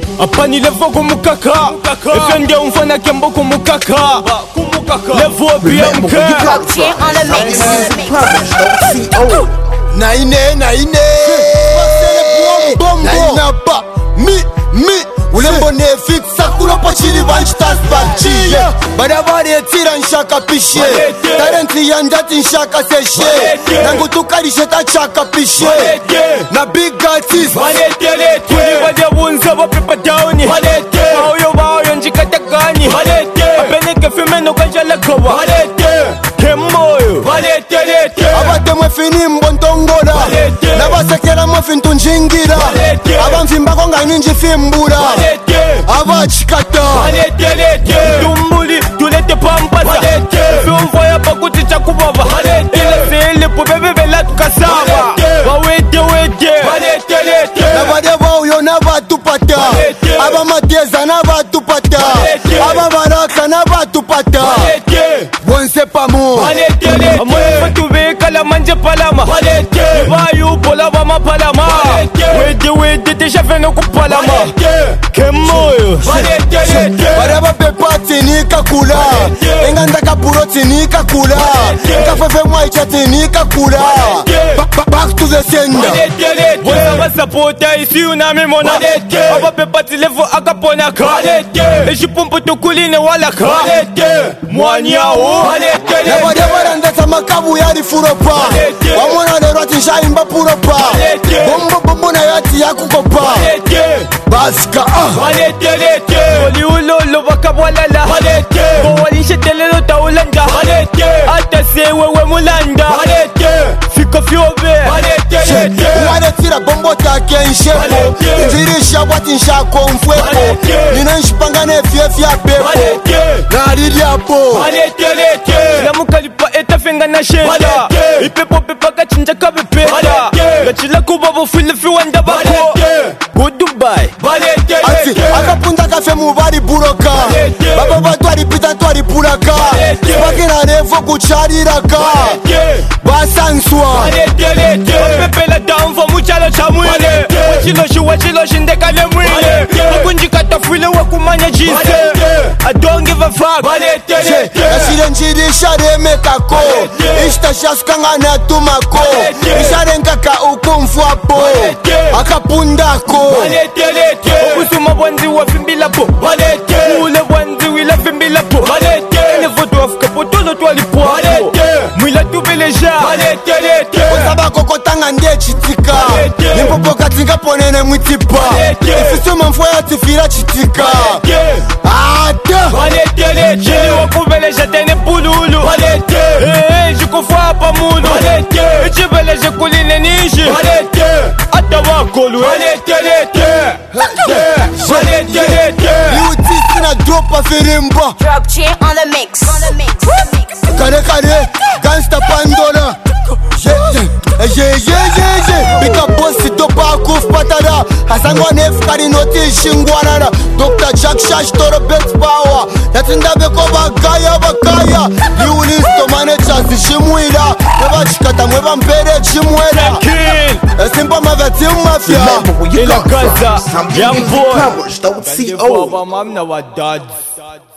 Apani levo kumukaka Efende umfana kembo kumukaka Levo BMK Naine Nainapa Mi Ulembo nefik sakura pachiri vanchitas bachiye Badavare tira nshaka pishe Talenti yanjati nshaka seshe Nangu tukarishe tachaka pishe Na big artist Kuli vade bunza wapipa downi Maoyo njikatakani Apeneke fimeno kanjala kawa Kemoyo Abate mwefini mbontongola Nabasekela mwefintu njingira Abamfimba konga ninji fimbula Abachikata Tumbuli tulete pampasa Fiumvoya pakuti chakubaba Ile pubebe vela tukasaba Wawete Nabade bauyo nabatupata Abamateza nabatupata Ababaraka nabatupata Bonse pamo Amwe tubeka la manje palama Bayu bola bama palama Wede teja veno kupalama Kemoyo Baraba pepa tinika kula Enganda kapuro tinika kula Kafefe mwaicha tinika kula Back to the sender Wasa basapota isi unamimona Aba pepa tilevo akaponaka Eshipumpu tukuline walaka Mwanyao Nabade barandesa makabu yari furopa Wamona lero tishaimba puropa Bombo na yati yakukopa Baska Wali ulolo wakabwalala Wali shetelelo taulanda Ata sewewe mulanda Fiko fiobe Wale tira bombo take nshepo Nzirisha wati nshako mfwepo Nino nshipangane fia pepo Narili hapo La mukalipa eta fenga na shenda Ipepo pepa kachinja kabepeta Gachila kubabo filifi wanda bako Go Dubai Ati akapunda kafe mubari buroka Baba batu alipita twari pulaka Spakina nevo kuchariraka Basanswa Pepela damfo muchalo cha mwile Wachiloshi ndekale mwile Wakunjikata fwile wakumanya jise I don't give a fuck Yashire njiri share mekako Ishta shaskanga na tumako Ishare nkaka ukumfwapo Akapundako Okusuma bwanzi wa fimbila po Ule bwanzi wila fimbila po Ele voto wafika potolo twali po Mwila tubeleja Osaba kokotanga nde chitika Nimpopo katinga ponene mwitipa Ifisuma mfoya tifira chitika Ata Jili wakubeleja tene pululu Jikufwa pa mulu Ichibeleje kuline nishi Ata wakolu Liutisi na dropa firimba Drug chair on the mix. Kare Gangsta Pandola Bika bosi topa kuf patara Hasangwa nef kari noti shingwanara Dr. Jack Shash toro bet power Yatinda beko bakaya Liulisto mane chasi shimwira Neba chikata mweba mpere chimwera Simpa mavati mafia Ila Gaza, young boy Don't see Mamna wa dads